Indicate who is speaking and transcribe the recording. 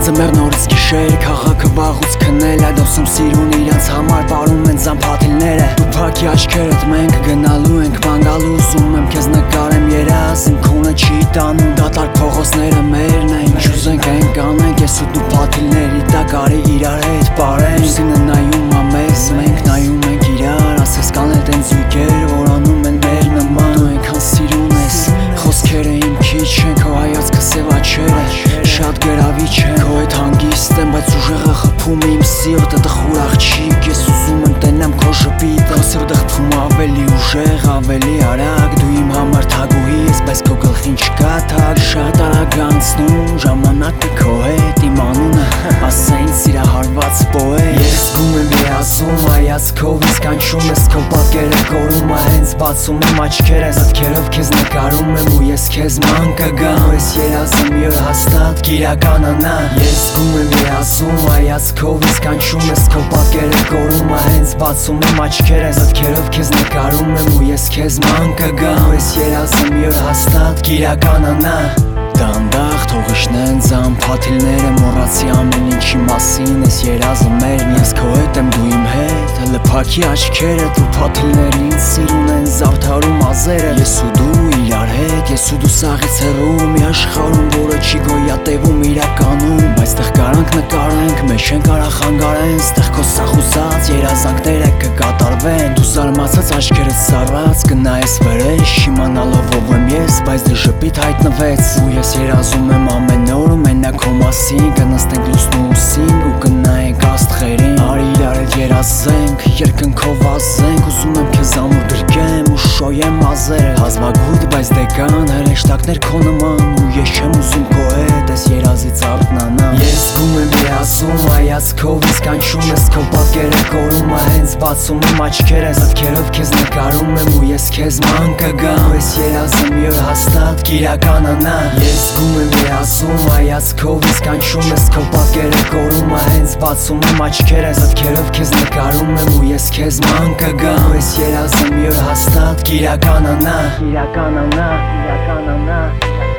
Speaker 1: ձմեռ նորից գիշեր, քաղաքը վաղուց քնել Այդ ոսում սիրուն իրանց համար պարում են զամփաթիլները Դու փակի աչքերդ մենք գնալու ենք մանգալու Ուզում եմ քեզ նկարեմ երազ, իմ քունը չի տանում Դատարկ փողոցները մերն են, ինչ ուզենք ենք անենք Ես ու դու փաթիլների տակ արի իրար հետ պարենք Ուսինը նայում ա մեզ, մենք նայում ենք իրար Ասես կան էլ տենց զույգեր, որ անում են մեր նման Դու այնքան սիրուն ես, խոսքերը իմ քիչ են Քո հայացքը սև աչքերը, շատ գրավիչ են Քո հետ հանգիստ եմ, բայց ուժեղը խփում է իմ սիրտը Տխուր աղջիկ, ես ուզում եմ տենամ քո շպիտը Քո սիրտը խփում ավելի ուժեղ, ավելի արագ Դու իմ համար թագուհի ես, բայց քո գլխին չկա թագ Շատ արագ անցնում, ժամանակը քո հետ Իմ անունը, ասեն սիրահարված պոետ Ես զգում եմ միացում, հայացքով ինձ կանչում ես Քո պատկերը կորում ա, հենց բացում եմ աչքերս Ոտքերով քեզ նկարում եմ ու ես քեզ ման կգամ Ես երազը մի օր հաստատ կիրականանա Ես զգում եմ միացում, հայացքով ինձ կանչում ես Քո պատկերը կորում ա, հենց բացում եմ աչքերս Ոտքերով քեզ նկարում եմ ու ես քեզ ման կգամ Ես երազը մի օր հաստատ կիրականանա Դանդաղ թող իջնեն զամփաթիլները Մոռացի ամեն ինչի մասին Ես երազը մերն ես քո հետ եմ դու իմ հետ Հələ փակի աչքերդ ու փաթիլներին Սիրուն են զարդարում ազերը Ես ու դու իրար հետ Ես ու դու սաղից հեռու Մի աշխարհում որը չի գոյատևում իրականում Բայց տեղ կարանք նկարենք Մեջ չեն կարա խանգարեն Ստեղ քո սախուսած երազանքները կկատարվեն Դու զարմացած աչքերդ սառած Կնայես վրեժ Իմանալով ով եմ ես Բայց դե ժպիտ հայտնվեց Ու ես երազում եմ ամեն օր մենակ քո մասին Կնստենք լուսնու ուսին ու կնայենք աստղերին Արի իրար հետ երազենք, երկնքով ասենք Ուզում եմ քեզ ամուր գրկեմ ու շոյեմ մազերը Հազվագուտ բայց դե կան հրեշտակներ քո նման Ու ես չեմ ուզում քո հետ ես երազից արթնանամ Ես զգում եմ միացում, հայացքով ինձ կանչում ես Քո պատկերը կորում ա, հենց բացում եմ աչքերս Ոտքերով քեզ նկարում եմ ու ես քեզ ման կգամ Ես երազը մի օր հաստատ կիրականանա Ես զգում եմ միացում, հայացքով ինձ կանչում ես Քո պատկերը կորում ա, հենց բացում եմ աչքերս Ոտքերով քեզ նկարում եմ ու ես քեզ ման կգամ Ես երազը մի օր հաստատ կիրականանա